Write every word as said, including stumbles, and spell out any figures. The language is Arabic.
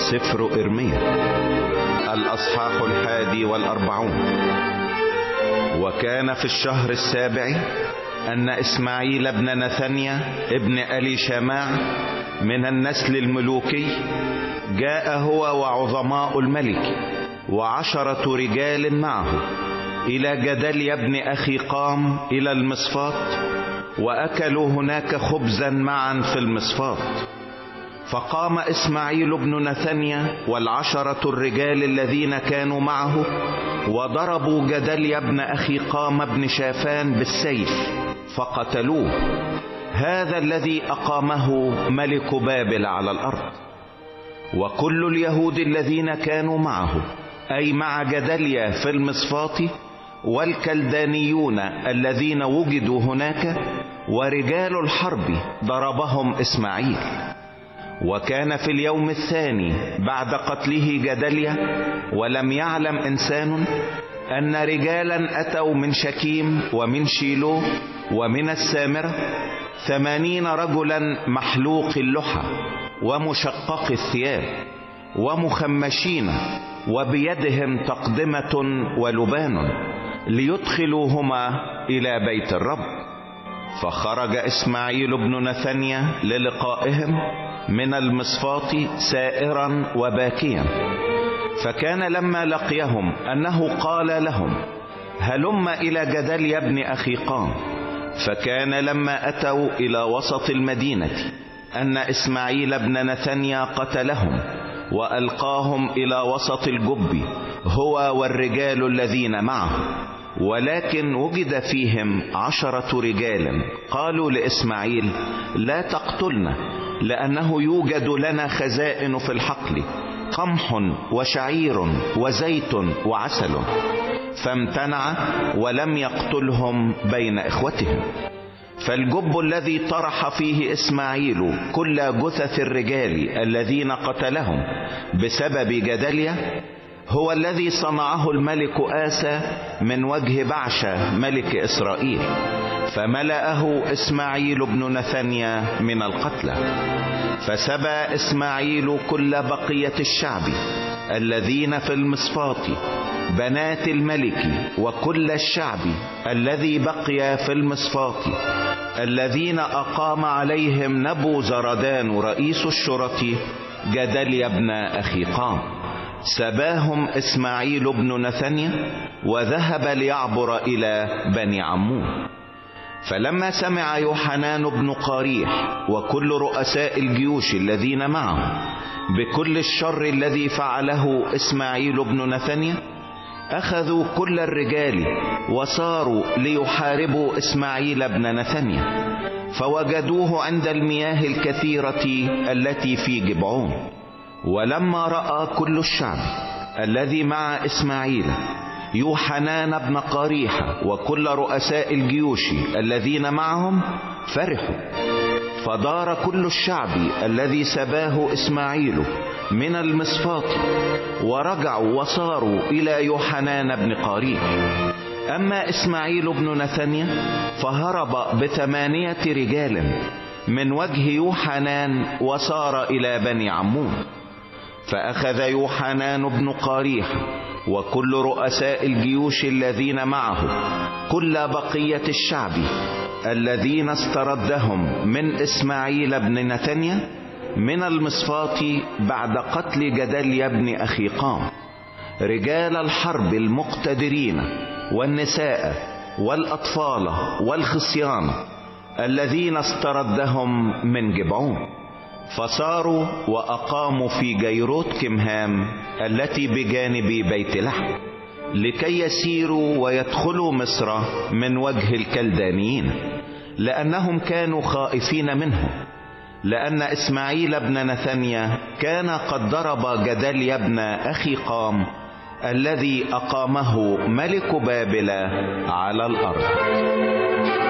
سفر إرميا الأصحاح الحادي والأربعون. وكان في الشهر السابع أن إسماعيل ابن نثنيا ابن ألي شماع من النسل الملوكي جاء هو وعظماء الملك وعشرة رجال معه إلى جدليا ابن أخيقام إلى المصفات، وأكلوا هناك خبزا معا في المصفات. فقام إسماعيل بن نثنيا والعشرة الرجال الذين كانوا معه وضربوا جدليا ابن أخيقام ابن شافان بالسيف فقتلوه، هذا الذي أقامه ملك بابل على الأرض. وكل اليهود الذين كانوا معه أي مع جدليا في المصفات، والكلدانيون الذين وجدوا هناك، ورجال الحرب ضربهم إسماعيل. وكان في اليوم الثاني بعد قتله جدليا، ولم يعلم إنسان، أن رجالا أتوا من شكيم ومن شيلو ومن السامرة، ثمانين رجلا محلوق اللحى ومشقق الثياب ومخمشين، وبيدهم تقدمة ولبان، ليدخلوهما إلى بيت الرب. فخرج إسماعيل بن نثنيا للقائهم من المصفات سائرا وباكيا. فكان لما لقيهم أنه قال لهم: هلم إلى جدليا ابن أخيقام. فكان لما أتوا إلى وسط المدينة أن إسماعيل بن نثنيا قتلهم وألقاهم إلى وسط الجب هو والرجال الذين معه. ولكن وجد فيهم عشرة رجال قالوا لإسماعيل: لا تقتلنا، لأنه يوجد لنا خزائن في الحقل، قمح وشعير وزيت وعسل. فامتنع ولم يقتلهم بين إخوتهم. فالجب الذي طرح فيه إسماعيل كل جثث الرجال الذين قتلهم بسبب جدليا هو الذي صنعه الملك آسى من وجه بعشة ملك إسرائيل، فملأه إسماعيل بن نثنيا من القتلى. فسبى إسماعيل كل بقية الشعب الذين في المصفات، بنات الملك وكل الشعب الذي بقي في المصفات، الذين أقام عليهم نبوزردان رئيس الشرطة جدليا ابن أخيقام. سباهم إسماعيل بن نثنيا وذهب ليعبر إلى بني عمون. فلما سمع يوحنان بن قاريح وكل رؤساء الجيوش الذين معه بكل الشر الذي فعله إسماعيل بن نثنيا، أخذوا كل الرجال وصاروا ليحاربوا إسماعيل بن نثنيا، فوجدوه عند المياه الكثيرة التي في جبعون. ولما رأى كل الشعب الذي مع إسماعيل يوحنان بن قاريح وكل رؤساء الجيوش الذين معهم فرحوا. فدار كل الشعب الذي سباه إسماعيل من المصفات ورجعوا وصاروا إلى يوحنان بن قاريح. أما إسماعيل بن نثنيا فهرب بثمانية رجال من وجه يوحنان وصار إلى بني عمون. فأخذ يوحنان بن قاريح وكل رؤساء الجيوش الذين معه كل بقية الشعب الذين استردهم من إسماعيل بن نثنيا من المصفات بعد قتل جدليا بن أخيقام، رجال الحرب المقتدرين والنساء والأطفال والخصيان الذين استردهم من جبعون. فصاروا وأقاموا في جيروت كمهام التي بجانب بيت لحم، لكي يسيروا ويدخلوا مصر من وجه الكلدانيين، لأنهم كانوا خائفين منهم، لأن إسماعيل بن نثنيا كان قد ضرب جدليا بن أخيقام الذي أقامه ملك بابل على الأرض.